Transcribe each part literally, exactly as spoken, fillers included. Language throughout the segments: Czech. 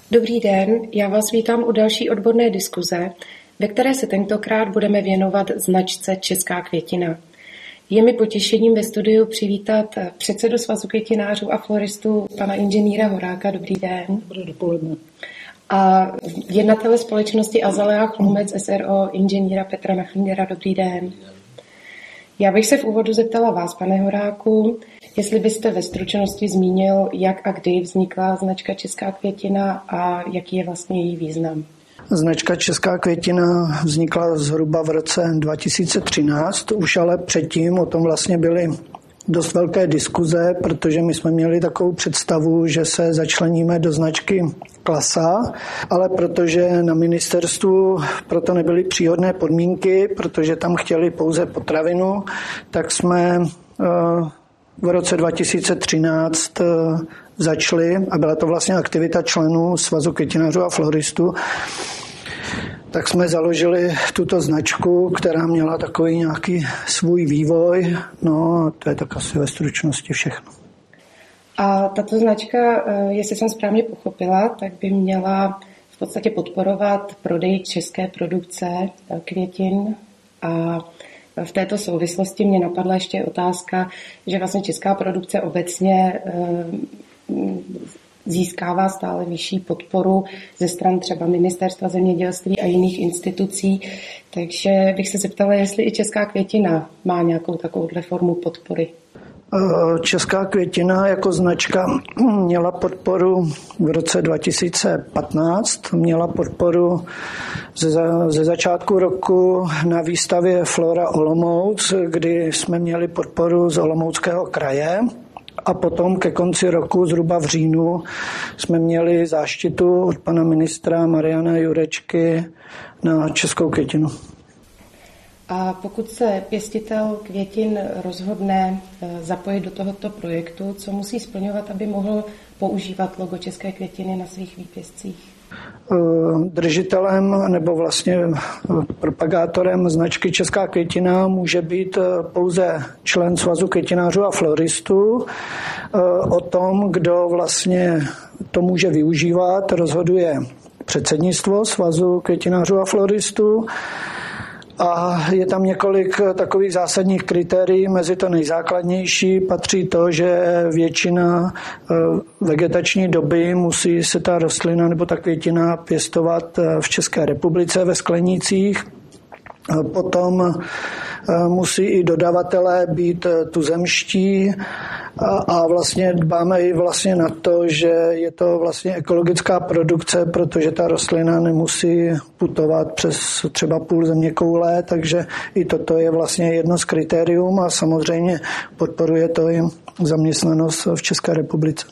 Dobrý den, já vás vítám u další odborné diskuze, ve které se tentokrát budeme věnovat značce Česká květina. Je mi potěšením ve studiu přivítat předsedu Svazu květinářů a floristů, pana inženýra Horáka. Dobrý den. Dobré dopoledne. A jednatele společnosti Azalea Chlumec S R O, inženýra Petra Nachlingera. Dobrý den. Já bych se v úvodu zeptala vás, pane Horáku, jestli byste ve stručnosti zmínil, jak a kdy vznikla značka Česká květina a jaký je vlastně její význam. Značka Česká květina vznikla zhruba v roce dva tisíce třináct, už ale předtím o tom vlastně byly dost velké diskuze, protože my jsme měli takovou představu, že se začleníme do značky Klasa, ale protože na ministerstvu proto nebyly příhodné podmínky, protože tam chtěli pouze potravinu, tak jsme v roce dva tisíce třináct začali, a byla to vlastně aktivita členů Svazu květinářů a floristů, tak jsme založili tuto značku, která měla takový nějaký svůj vývoj. No a to je tak asi ve stručnosti všechno. A tato značka, jestli jsem správně pochopila, tak by měla v podstatě podporovat prodej české produkce květin. A v této souvislosti mě napadla ještě otázka, že vlastně česká produkce obecně získává stále vyšší podporu ze stran třeba Ministerstva zemědělství a jiných institucí. Takže bych se zeptala, jestli i Česká květina má nějakou takovouhle formu podpory. Česká květina jako značka měla podporu v roce dva tisíce patnáct, měla podporu ze, ze začátku roku na výstavě Flora Olomouc, kdy jsme měli podporu z Olomouckého kraje. A potom ke konci roku, zhruba v říjnu, jsme měli záštitu od pana ministra Mariana Jurečky na Českou květinu. A pokud se pěstitel květin rozhodne zapojit do tohoto projektu, co musí splňovat, aby mohl používat logo České květiny na svých výpěstcích? Držitelem nebo vlastně propagátorem značky Česká květina může být pouze člen Svazu květinářů a floristů. O tom, kdo vlastně to může využívat, rozhoduje předsednictvo Svazu květinářů a floristů. A je tam několik takových zásadních kritérií, mezi to nejzákladnější patří to, že většina vegetační doby musí se ta rostlina nebo ta květina pěstovat v České republice ve sklenících. Potom musí i dodavatelé být tuzemští a vlastně dbáme i vlastně na to, že je to vlastně ekologická produkce, protože ta rostlina nemusí putovat přes třeba půl zeměkoule, takže i toto je vlastně jedno z kritérium a samozřejmě podporuje to i zaměstnanost v České republice.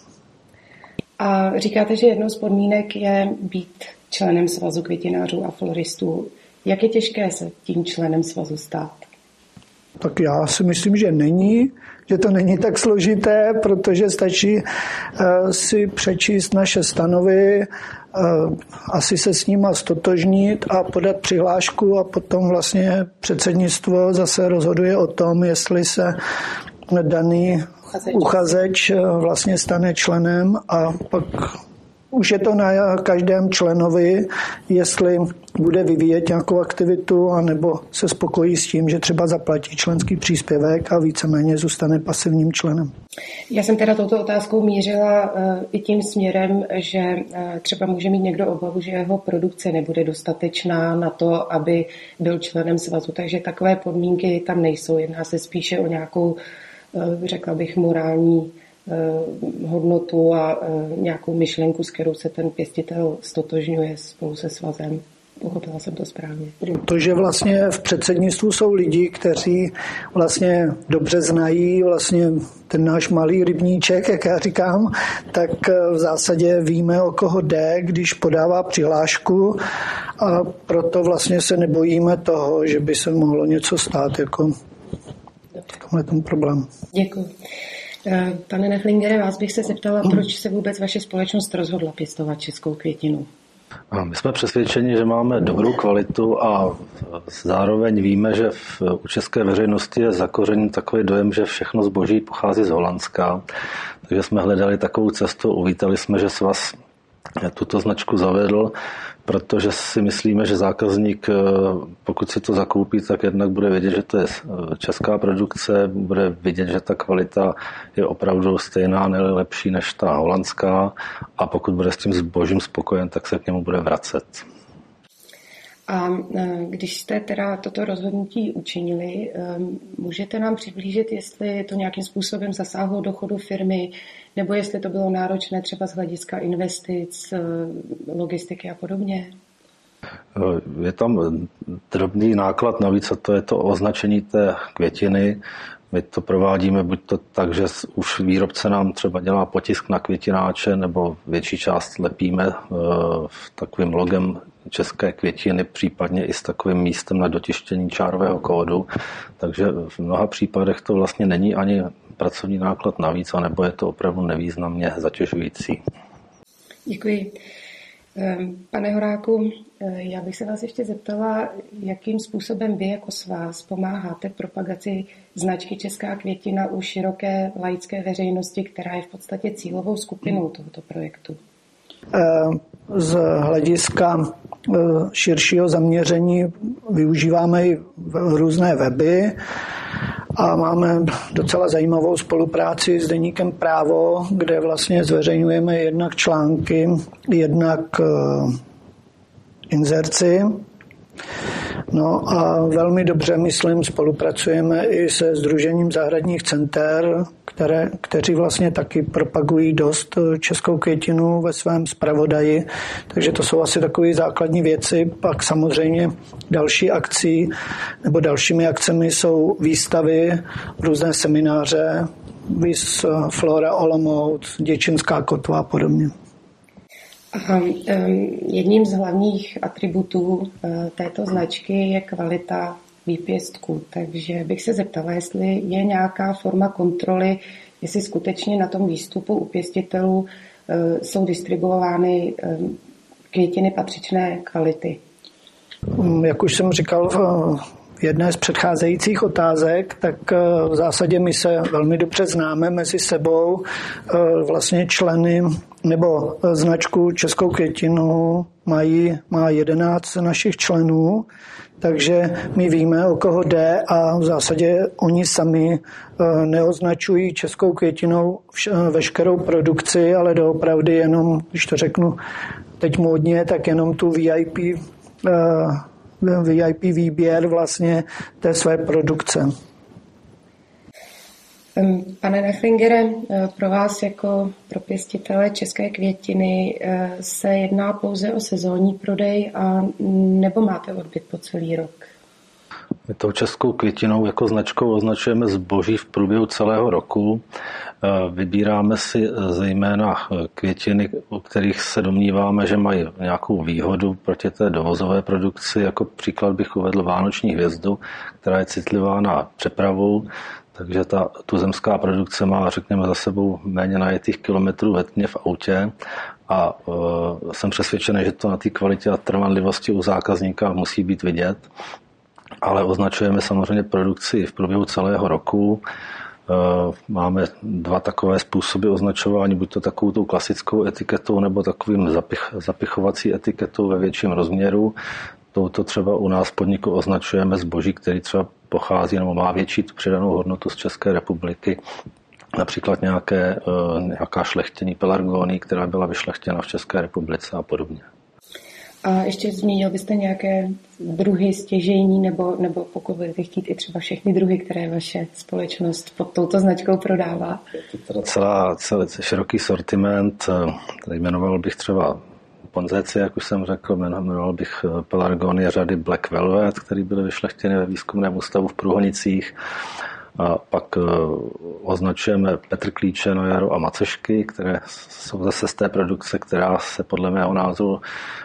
A říkáte, že jednou z podmínek je být členem Svazu květinářů a floristů. Jak je těžké se tím členem svazu stát? Tak já si myslím, že není, že to není tak složité, protože stačí uh, si přečíst naše stanovy, uh, asi se s nima stotožnit a podat přihlášku a potom vlastně předsednictvo zase rozhoduje o tom, jestli se daný uchazeč, uchazeč vlastně stane členem a pak už je to na každém členovi, jestli bude vyvíjet nějakou aktivitu, anebo se spokojí s tím, že třeba zaplatí členský příspěvek a víceméně zůstane pasivním členem. Já jsem teda touto otázkou mířila i tím směrem, že třeba může mít někdo obavu, že jeho produkce nebude dostatečná na to, aby byl členem svazu, takže takové podmínky tam nejsou. Jedná se spíše o nějakou, řekla bych, morální hodnotu a nějakou myšlenku, s kterou se ten pěstitel stotožňuje spolu se svazem. Pochopila jsem to správně. Protože vlastně v předsednictvu jsou lidi, kteří vlastně dobře znají vlastně ten náš malý rybníček, jak já říkám, tak v zásadě víme, o koho jde, když podává přihlášku a proto vlastně se nebojíme toho, že by se mohlo něco stát jako v tomhle tom problém. Děkuji. Pane Nachlingere, vás bych se zeptala, proč se vůbec vaše společnost rozhodla pěstovat českou květinu? My jsme přesvědčeni, že máme dobrou kvalitu a zároveň víme, že v, u české veřejnosti je zakořeněn takový dojem, že všechno zboží pochází z Holandska. Takže jsme hledali takovou cestu, uvítali jsme, že svaz tuto značku zavedl, protože si myslíme, že zákazník, pokud si to zakoupí, tak jednak bude vědět, že to je česká produkce, bude vidět, že ta kvalita je opravdu stejná, ne lepší než ta holandská, a pokud bude s tím zbožím spokojen, tak se k němu bude vracet. A když jste teda toto rozhodnutí učinili, můžete nám přiblížit, jestli to nějakým způsobem zasáhlo do chodu firmy, nebo jestli to bylo náročné třeba z hlediska investic, logistiky a podobně? Je tam drobný náklad navíc, a to je to označení té květiny. My to provádíme buď to tak, že už výrobce nám třeba dělá potisk na květináče, nebo větší část lepíme v takovým logem české květiny, případně i s takovým místem na dotištění čárového kódu. Takže v mnoha případech to vlastně není ani pracovní náklad navíc, anebo je to opravdu nevýznamně zatěžující. Děkuji. Pane Horáku, já bych se vás ještě zeptala, jakým způsobem vy jako svaz pomáháte propagaci značky Česká květina u široké laické veřejnosti, která je v podstatě cílovou skupinou tohoto projektu. Z hlediska širšího zaměření využíváme i různé weby a máme docela zajímavou spolupráci s deníkem Právo, kde vlastně zveřejňujeme jednak články, jednak inzerci. No a velmi dobře, myslím, spolupracujeme i se Sdružením zahradních center, které, kteří vlastně taky propagují dost českou květinu ve svém zpravodaji. Takže to jsou asi takové základní věci. Pak samozřejmě další akcí nebo dalšími akcemi jsou výstavy, různé semináře, Vis Flora Olomouc, Děčínská kotva a podobně. A jedním z hlavních atributů této značky je kvalita výpěstků, takže bych se zeptala, jestli je nějaká forma kontroly, jestli skutečně na tom výstupu u pěstitelů jsou distribuovány květiny patřičné kvality. Jak už jsem říkal v jedné z předcházejících otázek, tak v zásadě my se velmi dobře známe mezi sebou, vlastně členy nebo značku Českou květinu mají, má jedenáct našich členů, takže my víme, o koho jde, a v zásadě oni sami neoznačují Českou květinou veškerou produkci, ale doopravdy jenom, když to řeknu teď módně, tak jenom tu V I P, V I P výběr vlastně té své produkce. Pane Nachlingere, pro vás jako pro pěstitele české květiny se jedná pouze o sezónní prodej a nebo máte odbyt po celý rok? My tou českou květinou jako značkou označujeme zboží v průběhu celého roku. Vybíráme si zejména květiny, u kterých se domníváme, že mají nějakou výhodu proti té dovozové produkci. Jako příklad bych uvedl vánoční hvězdu, která je citlivá na přepravu. Takže ta tuzemská produkce má, řekněme, za sebou méně najetých kilometrů ve tmě v autě a e, jsem přesvědčený, že to na té kvalitě a trvanlivosti u zákazníka musí být vidět, ale označujeme samozřejmě produkci v průběhu celého roku. E, máme dva takové způsoby označování, buď to takovou tou klasickou etiketou nebo takovým zapich, zapichovací etiketou ve větším rozměru. Touto třeba u nás v podniku označujeme zboží, který třeba pochází nebo má větší tu přidanou hodnotu z České republiky. Například nějaké, nějaká šlechtění pelargony, která byla vyšlechtěna v České republice a podobně. A ještě zmínil byste nějaké druhy stěžejní, nebo, nebo pokud budete chtít i třeba všechny druhy, které vaše společnost pod touto značkou prodává? Je to teda celá, celý široký sortiment, tady jmenoval bych třeba ponzéci, jak už jsem řekl, jmenoval bych pelargonie řady Black Velvet, které byly vyšlechtěny ve výzkumném ústavu v Průhonicích. A pak označujeme petrklíče na jaro a macešky, které jsou zase z té produkce, která se podle mého názoru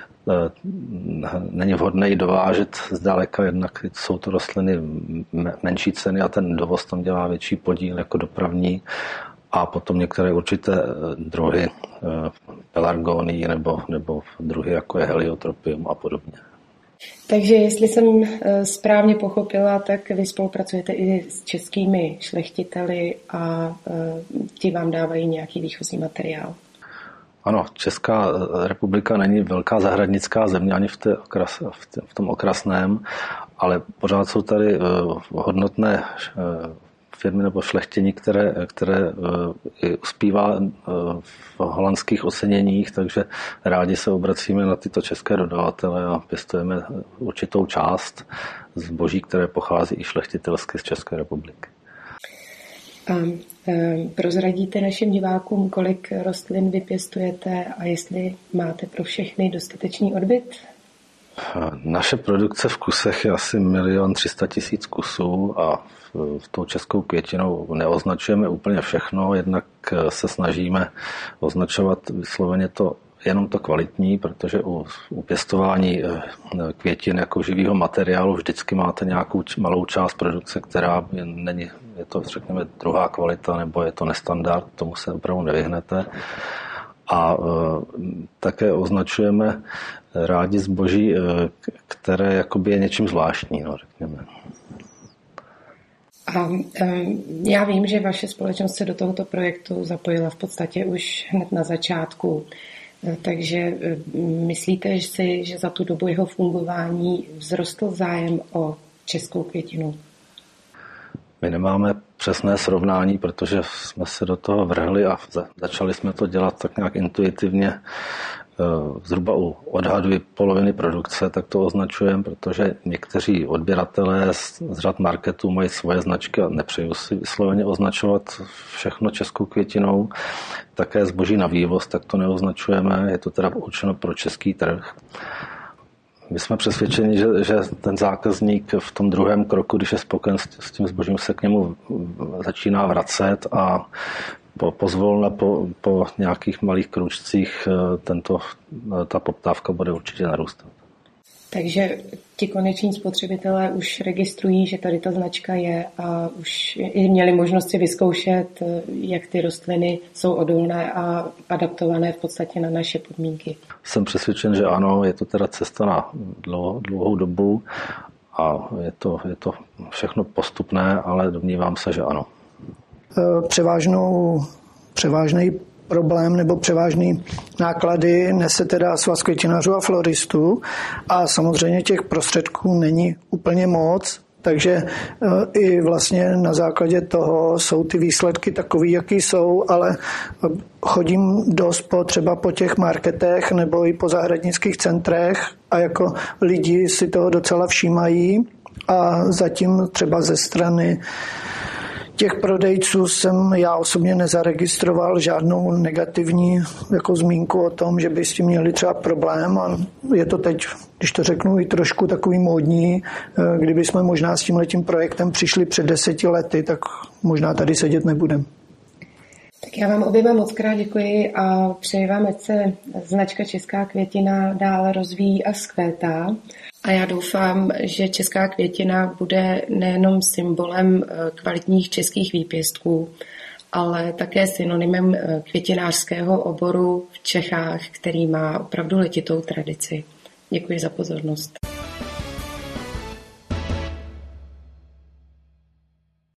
není vhodné dovážet zdaleka, jednak jsou to rostliny menší ceny a ten dovoz tam dělá větší podíl jako dopravní. A potom některé určité druhy pelargonii nebo, nebo druhy, jako je heliotropium a podobně. Takže jestli jsem správně pochopila, tak vy spolupracujete i s českými šlechtiteli a ti vám dávají nějaký výchozí materiál. Ano, Česká republika není velká zahradnická země ani v, té okras, v tom okrasném, ale pořád jsou tady hodnotné firmy nebo šlechtění, které, které i uspívá v holandských oceněních, takže rádi se obracíme na tyto české dodavatele a pěstujeme určitou část zboží, které pochází i šlechtitelsky z České republiky. A prozradíte našim divákům, kolik rostlin vypěstujete a jestli máte pro všechny dostatečný odbyt? Naše produkce v kusech je asi milion tři sta tisíc kusů a v tou českou květinou neoznačujeme úplně všechno, jednak se snažíme označovat vysloveně to jenom to kvalitní, protože u, u pěstování květin jako živého materiálu vždycky máte nějakou malou část produkce, která je, není, je to řekněme druhá kvalita nebo je to nestandard, tomu se opravdu nevyhnete. A e, také označujeme rádi zboží, e, které jakoby je něčím zvláštní, no, řekněme. A um, já vím, že vaše společnost se do tohoto projektu zapojila v podstatě už hned na začátku. Takže myslíte si, že za tu dobu jeho fungování vzrostl zájem o českou květinu? My nemáme přesné srovnání, protože jsme se do toho vrhli a začali jsme to dělat tak nějak intuitivně. Zhruba u odhadu poloviny produkce, tak to označujeme, protože někteří odběratelé z řad marketů mají svoje značky a nepřeju si vysloveně označovat všechno českou květinou. Také zboží na vývoz, tak to neoznačujeme, je to teda určeno pro český trh. My jsme přesvědčeni, že, že ten zákazník v tom druhém kroku, když je spokojen s tím zbožím, se k němu začíná vracet a po, pozvolna po, po nějakých malých kručcích tento, ta poptávka bude určitě narůstat. Takže ti koneční spotřebitelé už registrují, že tady ta značka je a už i měli možnost si vyzkoušet, jak ty rostliny jsou odolné a adaptované v podstatě na naše podmínky. Jsem přesvědčen, že ano, je to teda cesta na dlouhou, dlouhou dobu a je to, je to všechno postupné, ale domnívám se, že ano. Převážnou, převážný problém nebo převážný náklady nese teda Svaz květinářů a floristů a samozřejmě těch prostředků není úplně moc, takže i vlastně na základě toho jsou ty výsledky takový, jaký jsou, ale chodím dost po, třeba po těch marketech nebo i po zahradnických centrech a jako lidi si toho docela všímají a zatím třeba ze strany těch prodejců jsem já osobně nezaregistroval žádnou negativní jako zmínku o tom, že by s tím měli třeba problém a je to teď, když to řeknu, i trošku takový módní. Kdyby jsme možná s tímhletím projektem přišli před deseti lety, tak možná tady sedět nebudeme. Tak já vám oběma moc krát děkuji a přeji vám, ať se značka Česká květina dále rozvíjí a vzkvétá. A já doufám, že česká květina bude nejenom symbolem kvalitních českých výpěstků, ale také synonymem květinářského oboru v Čechách, který má opravdu letitou tradici. Děkuji za pozornost.